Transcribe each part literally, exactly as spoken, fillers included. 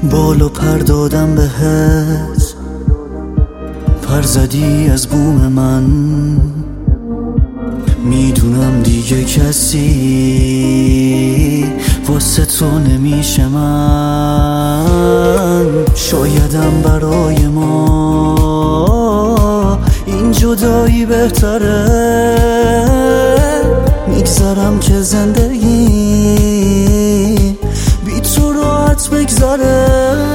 بالو پر دادم بهت، پر زدی از بوم من. میدونم دیگه کسی واسه تو نمیشه من. شایدم برای ما این جدایی بهتره. میگذرم که زندگی بی تو راحت بگذره.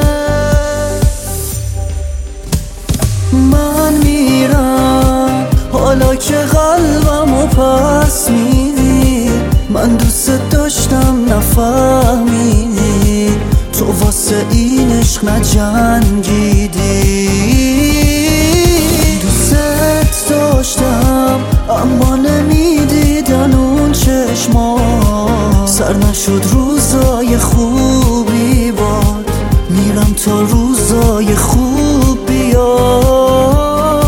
من میرم حالا که قلبمو پس میدی. من دوست داشتم نفهمیدی، تو واسه این عشق نجنگیدی. دوست داشتم اما نمیدیدن اون چشما. سر نشد روزای خوبی باد، میرم تا روزای خوب بیاد.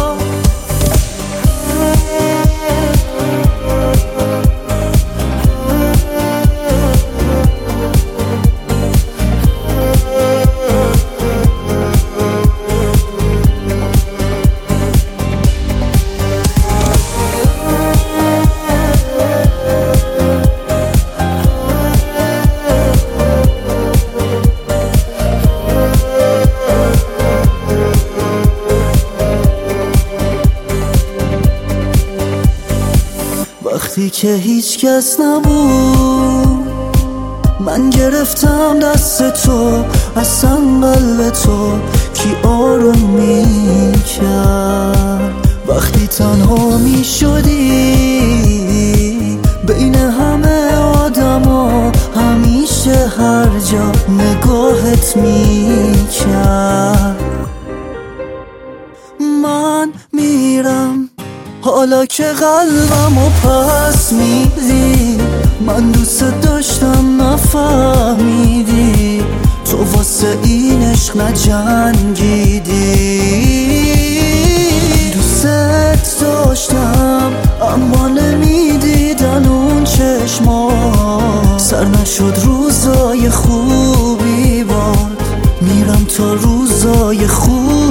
وقتی که هیچ کس نبود، من گرفتم دست تو، اصلا قلب تو کی آروم میکرد. وقتی تنها میشدی بین همه آدما، همیشه هر جا نگاهت میکرد. من میرم حالا که قلبمو پس میدی. من دوست داشتم نفهمیدی، تو واسه این عشق نجنگیدی. دوست داشتم اما نمیدیدن اون چشما. سر نشد روزای خوبی باد، میرم تا روزای خوب